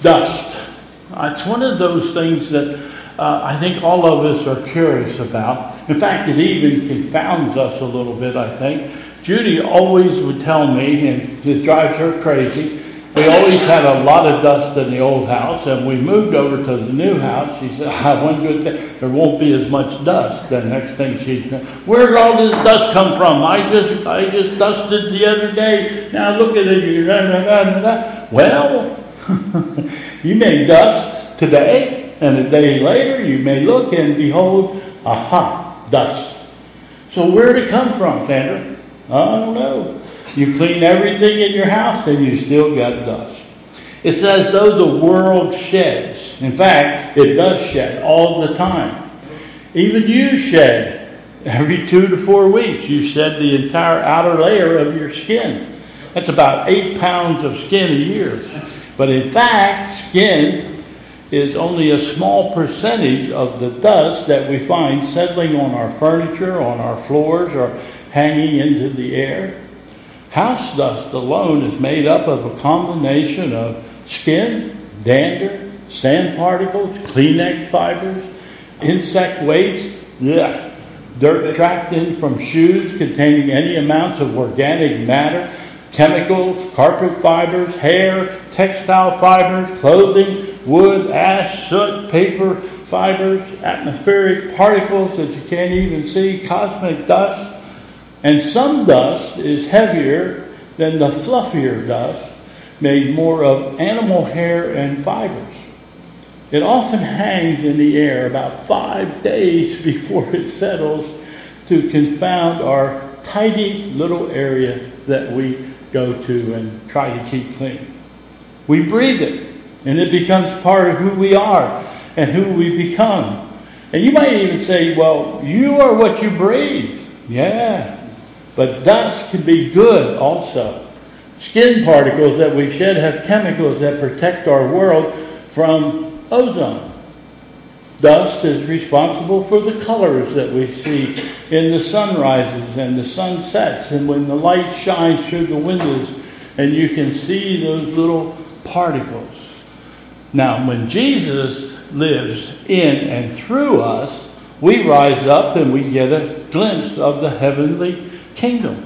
Dust. It's one of those things that I think all of us are curious about. In fact, it even confounds us a little bit, I think. Judy always would tell me, and it drives her crazy, we always had a lot of dust in the old house, and we moved over to the new house. She said, one good thing, there won't be as much dust. The next thing she said, where did all this dust come from? I just dusted the other day. Now look at it. Well, you may dust today, and a day later you may look and behold, aha, dust. So where did it come from, Sandra? I don't know. You clean everything in your house and you still got dust. It's as though the world sheds. In fact, it does shed all the time. Even you shed every 2 to 4 weeks. You shed the entire outer layer of your skin. That's about 8 pounds of skin a year. But in fact, skin is only a small percentage of the dust that we find settling on our furniture, on our floors, or hanging into the air. House dust alone is made up of a combination of skin, dander, sand particles, Kleenex fibers, insect waste, dirt tracked in from shoes containing any amounts of organic matter, chemicals, carpet fibers, hair, textile fibers, clothing, wood, ash, soot, paper fibers, atmospheric particles that you can't even see, cosmic dust. And some dust is heavier than the fluffier dust made more of animal hair and fibers. It often hangs in the air about 5 days before it settles to confound our tidy little area that we go to and try to keep clean. We breathe it, and it becomes part of who we are and who we become. And you might even say, well, you are what you breathe. Yeah. But dust can be good also. Skin particles that we shed have chemicals that protect our world from ozone. Dust is responsible for the colors that we see in the sunrises and the sunsets, and when the light shines through the windows and you can see those little particles. Now, when Jesus lives in and through us, we rise up and we get a glimpse of the heavenly kingdom.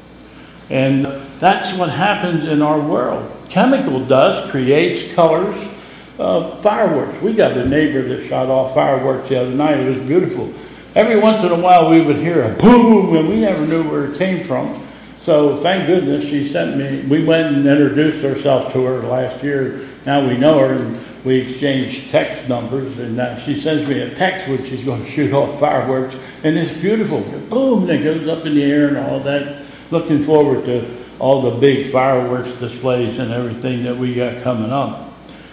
And that's what happens in our world. Chemical dust creates colors of fireworks. We got a neighbor that shot off fireworks the other night. It was beautiful. Every once in a while we would hear a boom, and we never knew where it came from. So thank goodness she sent me. We went and introduced ourselves to her last year. Now we know her, and we exchanged text numbers, and she sends me a text when she's going to shoot off fireworks, and it's beautiful. Boom, and it goes up in the air and all that. Looking forward to all the big fireworks displays and everything that we got coming up.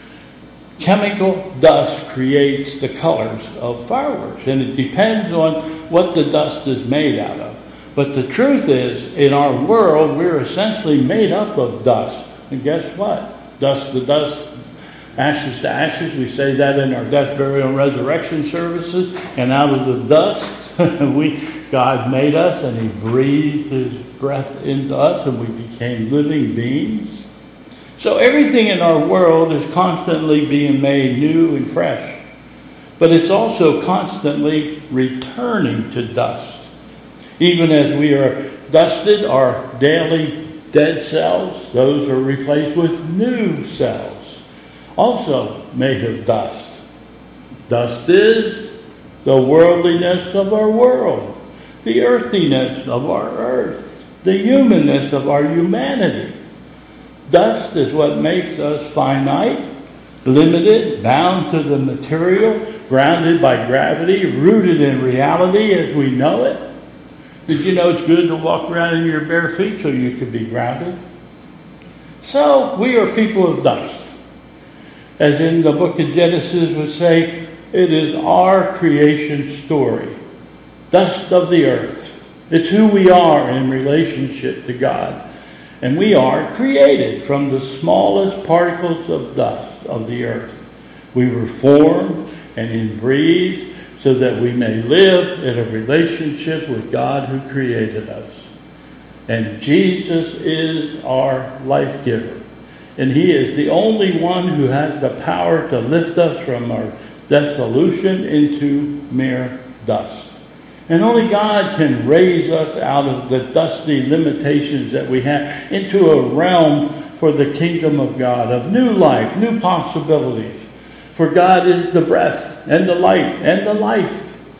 Chemical dust creates the colors of fireworks, and it depends on what the dust is made out of. But the truth is, in our world, we're essentially made up of dust. And guess what? Dust to dust, ashes to ashes. We say that in our death, burial, and resurrection services. And out of the dust, God made us, and He breathed His breath into us, and we became living beings. So everything in our world is constantly being made new and fresh. But it's also constantly returning to dust. Even as we are dusted, our daily dead cells, those are replaced with new cells, also made of dust. Dust is the worldliness of our world, the earthiness of our earth, the humanness of our humanity. Dust is what makes us finite, limited, bound to the material, grounded by gravity, rooted in reality as we know it. Did you know it's good to walk around in your bare feet so you can be grounded? So we are people of dust. As in the book of Genesis would say, it is our creation story. Dust of the earth. It's who we are in relationship to God. And we are created from the smallest particles of dust of the earth. We were formed and inbreathed so that we may live in a relationship with God who created us. And Jesus is our life giver. And He is the only one who has the power to lift us from our dissolution into mere dust. And only God can raise us out of the dusty limitations that we have into a realm for the kingdom of God, of new life, new possibilities. For God is the breath and the light and the life.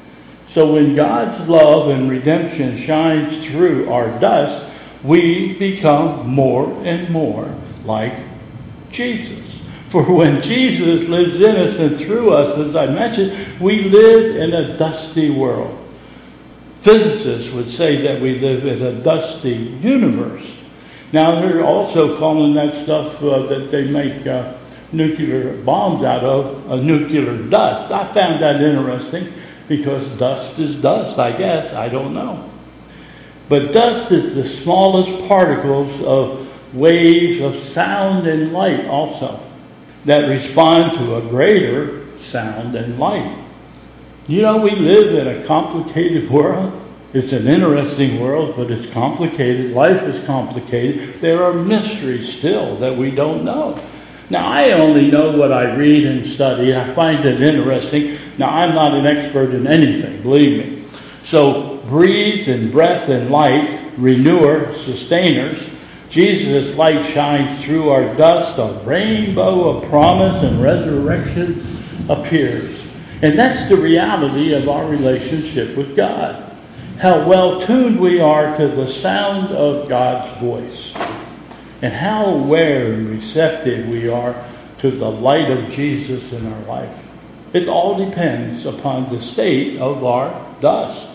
So when God's love and redemption shines through our dust, we become more and more like Jesus. For when Jesus lives in us and through us, as I mentioned, we live in a dusty world. Physicists would say that we live in a dusty universe. Now they're also calling that stuff that they make nuclear bombs out of nuclear dust. I found that interesting because dust is dust, I guess. I don't know. But dust is the smallest particles of waves of sound and light also that respond to a greater sound and light. You know, we live in a complicated world. It's an interesting world, but it's complicated. Life is complicated. There are mysteries still that we don't know. Now, I only know what I read and study. I find it interesting. Now, I'm not an expert in anything, believe me. So, breathe and breath and light, renewer, sustainers. Jesus' light shines through our dust. A rainbow of promise and resurrection appears. And that's the reality of our relationship with God. How well tuned we are to the sound of God's voice. And how aware and receptive we are to the light of Jesus in our life. It all depends upon the state of our dust.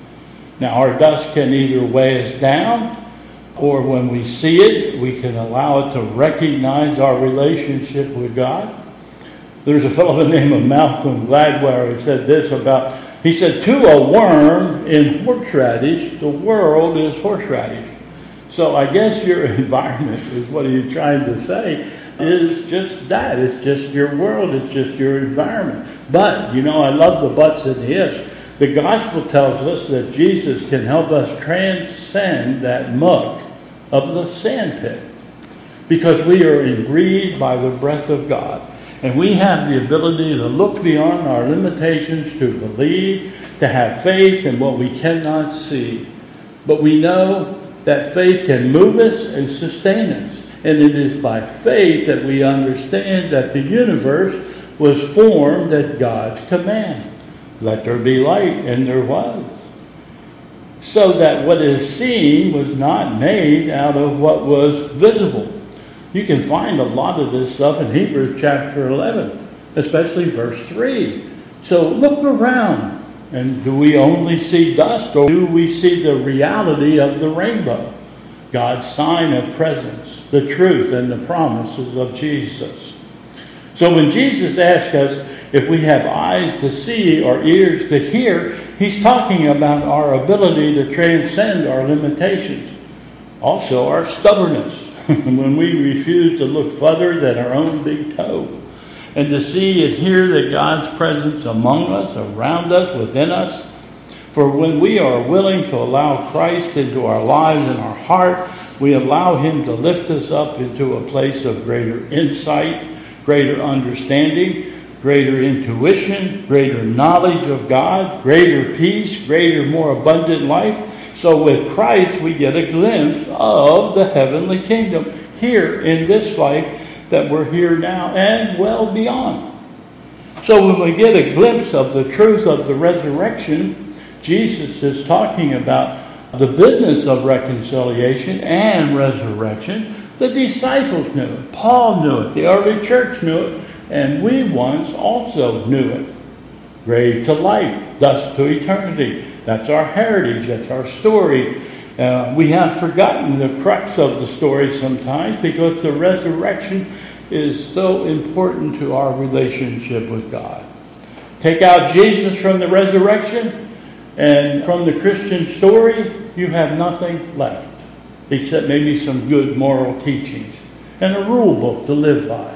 Now, our dust can either weigh us down, or when we see it, we can allow it to recognize our relationship with God. There's a fellow by the name of Malcolm Gladwell who said this about, he said, to a worm in horseradish, the world is horseradish. So I guess your environment is what he's trying to say, is just that. It's just your world. It's just your environment. But, you know, I love the buts and the ifs. The gospel tells us that Jesus can help us transcend that muck of the sandpit, because we are breathed by the breath of God. And we have the ability to look beyond our limitations, to believe, to have faith in what we cannot see. But we know that faith can move us and sustain us. And it is by faith that we understand that the universe was formed at God's command. Let there be light, and there was. So that what is seen was not made out of what was visible. You can find a lot of this stuff in Hebrews chapter 11, especially verse 3. So look around, and do we only see dust, or do we see the reality of the rainbow? God's sign of presence, the truth and the promises of Jesus. So when Jesus asks us if we have eyes to see or ears to hear, he's talking about our ability to transcend our limitations. Also our stubbornness, when we refuse to look further than our own big toe, and to see and hear that God's presence among us, around us, within us. For when we are willing to allow Christ into our lives and our heart, we allow Him to lift us up into a place of greater insight, greater understanding, greater intuition, greater knowledge of God, greater peace, greater, more abundant life. So with Christ, we get a glimpse of the heavenly kingdom here in this life that we're here now and well beyond. So when we get a glimpse of the truth of the resurrection, Jesus is talking about the business of reconciliation and resurrection. The disciples knew it. Paul knew it. The early church knew it. And we once also knew it. Grave to life, dust to eternity. That's our heritage. That's our story. We have forgotten the crux of the story sometimes because the resurrection is so important to our relationship with God. Take out Jesus from the resurrection and from the Christian story, you have nothing left except maybe some good moral teachings and a rule book to live by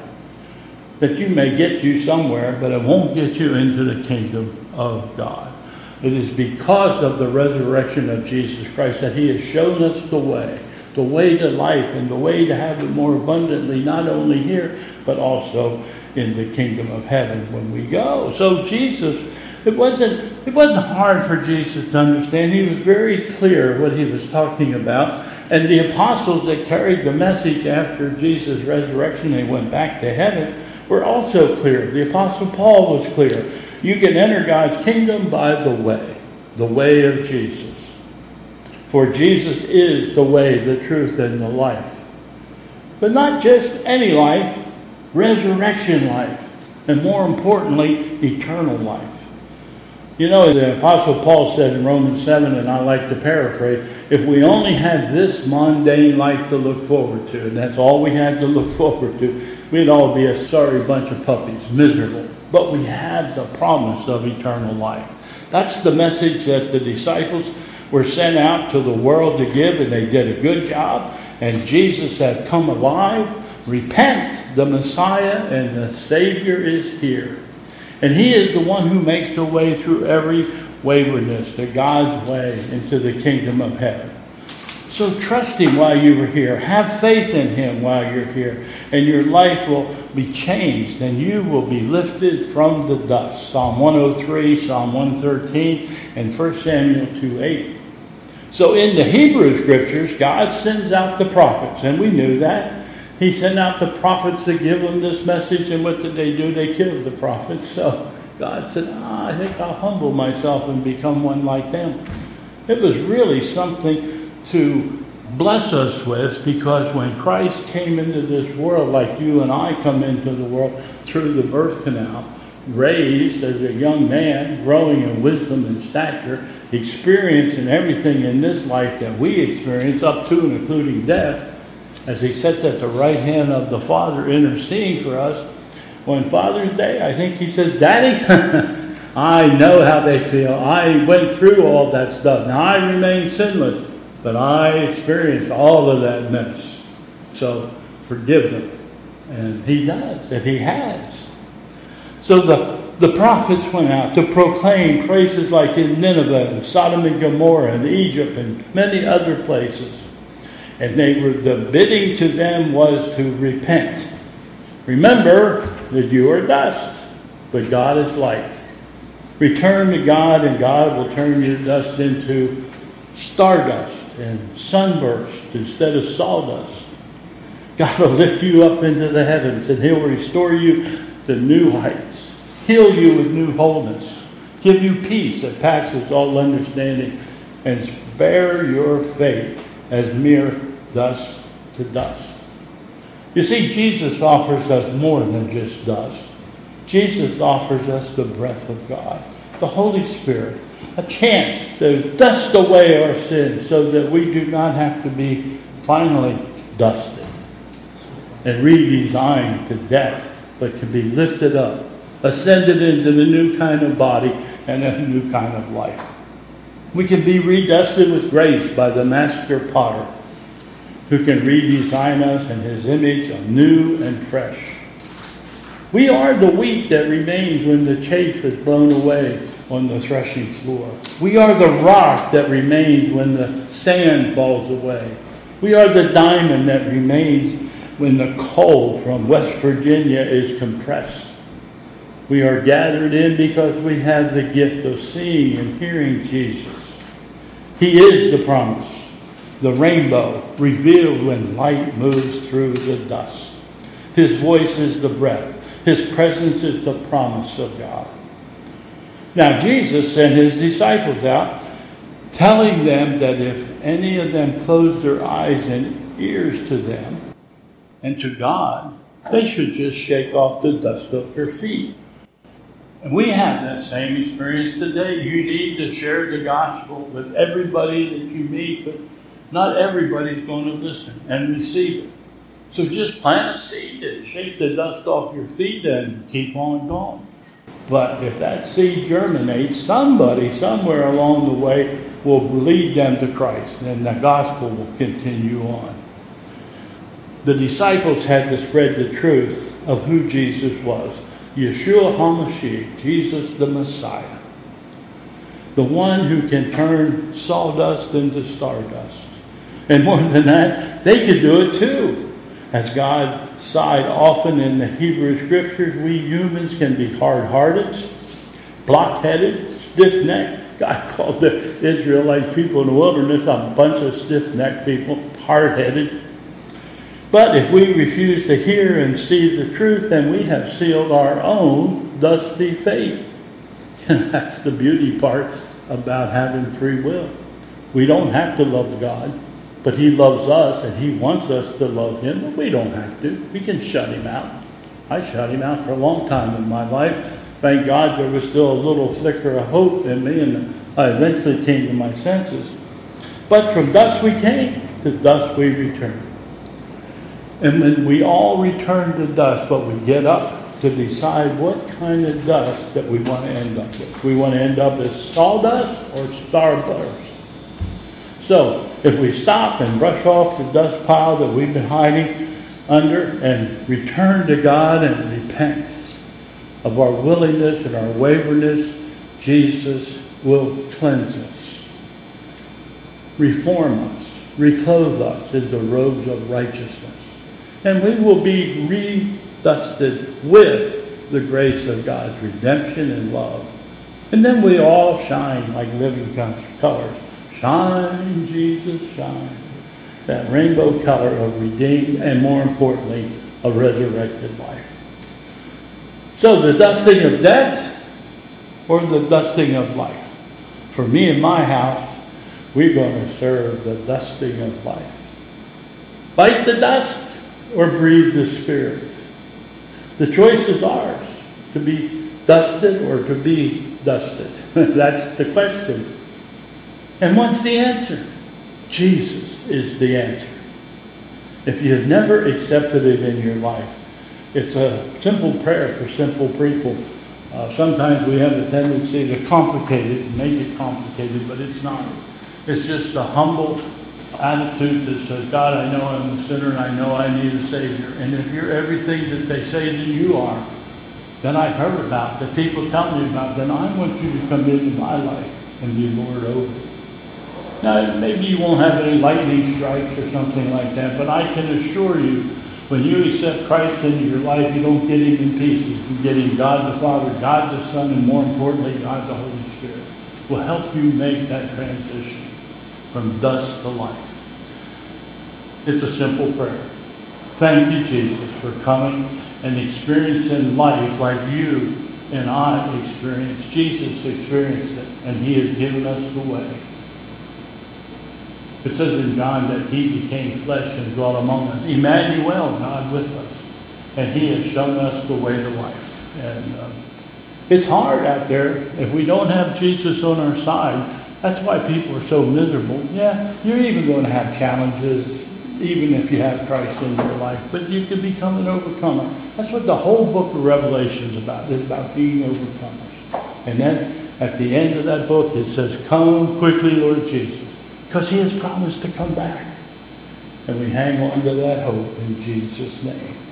that you may get you somewhere, but it won't get you into the kingdom of God. It is because of the resurrection of Jesus Christ that He has shown us the way, the way to life and the way to have it more abundantly, not only here, but also in the kingdom of heaven when we go. So Jesus, it wasn't hard for Jesus to understand. He was very clear what he was talking about. And the apostles that carried the message after Jesus' resurrection, they went back to heaven, were also clear. The apostle Paul was clear. You can enter God's kingdom by the way of Jesus. For Jesus is the way, the truth, and the life. But not just any life, resurrection life. And more importantly, eternal life. You know, the Apostle Paul said in Romans 7, and I like to paraphrase, if we only had this mundane life to look forward to, and that's all we had to look forward to, we'd all be a sorry bunch of puppies, miserable. But we have the promise of eternal life. That's the message that the disciples were sent out to the world to give, and they did a good job. And Jesus had come alive. Repent, the Messiah and the Savior is here. And he is the one who makes the way through every waywardness to God's way into the kingdom of heaven. So trust him while you are here. Have faith in him while you're here. And your life will be changed and you will be lifted from the dust. Psalm 103, Psalm 113, and 1 Samuel 2:8. So in the Hebrew scriptures, God sends out the prophets, and we knew that. He sent out the prophets to give them this message, and what did they do? They killed the prophets. So God said, I think I'll humble myself and become one like them. It was really something to bless us with, because when Christ came into this world, like you and I come into the world through the birth canal, raised as a young man, growing in wisdom and stature, experiencing everything in this life that we experience, up to and including death, as he sits at the right hand of the Father interceding for us. On Father's Day, I think he says, Daddy, I know how they feel. I went through all that stuff. Now I remain sinless, but I experienced all of that mess. So forgive them. And he does, and he has. So the prophets went out to proclaim places like in Nineveh and Sodom and Gomorrah and Egypt and many other places. And the bidding to them was to repent. Remember that you are dust, but God is light. Return to God, and God will turn your dust into stardust and sunburst instead of sawdust. God will lift you up into the heavens, and he'll restore you to new heights, heal you with new wholeness, give you peace that passes all understanding, and spare your faith as mere dust to dust. You see, Jesus offers us more than just dust. Jesus offers us the breath of God, the Holy Spirit, a chance to dust away our sins so that we do not have to be finally dusted and redesigned to death, but can be lifted up, ascended into the new kind of body and a new kind of life. We can be redusted with grace by the Master Potter, who can redesign us in his image anew and fresh. We are the wheat that remains when the chaff is blown away on the threshing floor. We are the rock that remains when the sand falls away. We are the diamond that remains when the coal from West Virginia is compressed. We are gathered in because we have the gift of seeing and hearing Jesus. He is the promise, the rainbow revealed when light moves through the dust. His voice is the breath. His presence is the promise of God. Now Jesus sent his disciples out, telling them that if any of them closed their eyes and ears to them and to God, they should just shake off the dust of their feet. And we have that same experience today. You need to share the gospel with everybody that you meet, but not everybody's going to listen and receive it. So just plant a seed and shake the dust off your feet and keep on going. But if that seed germinates, somebody somewhere along the way will lead them to Christ, and the gospel will continue on. The disciples had to spread the truth of who Jesus was. Yeshua HaMashiach, Jesus the Messiah. The one who can turn sawdust into stardust. And more than that, they could do it too. As God sighed often in the Hebrew Scriptures, we humans can be hard-hearted, block-headed, stiff-necked. God called the Israelite people in the wilderness a bunch of stiff-necked people, hard-headed. But if we refuse to hear and see the truth, then we have sealed our own dusty fate. And that's the beauty part about having free will. We don't have to love God, but He loves us and He wants us to love Him, but we don't have to. We can shut Him out. I shut Him out for a long time in my life. Thank God there was still a little flicker of hope in me, and I eventually came to my senses. But from dust we came, to dust we return. And when we all return to dust, but we get up to decide what kind of dust that we want to end up with. We want to end up as sawdust or starburst. So, if we stop and brush off the dust pile that we've been hiding under and return to God and repent of our willingness and our waverness, Jesus will cleanse us, reform us, reclothe us in the robes of righteousness. And we will be redusted with the grace of God's redemption and love. And then we all shine like living colors. Shine, Jesus, shine. That rainbow color of redeemed and, more importantly, a resurrected life. So the dusting of death or the dusting of life? For me and my house, we're going to serve the dusting of life. Bite the dust or breathe the Spirit. The choice is ours, to be dusted or to be dusted. That's the question. And what's the answer? Jesus is the answer. If you have never accepted it in your life, it's a simple prayer for simple people. Sometimes we have a tendency to complicate it and make it complicated, but it's not. It's just a humble attitude that says, God, I know I'm a sinner and I know I need a Savior. And if you're everything that they say that you are, then I've heard about, that people tell me about, then I want you to come into my life and be Lord over it. Now, maybe you won't have any lightning strikes or something like that, but I can assure you, when you accept Christ into your life, you don't get Him in pieces. You get Him, God the Father, God the Son, and more importantly, God the Holy Spirit will help you make that transition from dust to life. It's a simple prayer. Thank you, Jesus, for coming and experiencing life like you and I experienced. Jesus experienced it, and He has given us the way. It says in John that He became flesh and dwelt among us. Emmanuel, God with us. And He has shown us the way to life. And it's hard out there if we don't have Jesus on our side. That's why people are so miserable. Yeah, you're even going to have challenges, even if you have Christ in your life. But you can become an overcomer. That's what the whole book of Revelation is about. It's about being overcomers. And then at the end of that book, it says, come quickly, Lord Jesus. Because He has promised to come back. And we hang on to that hope in Jesus' name.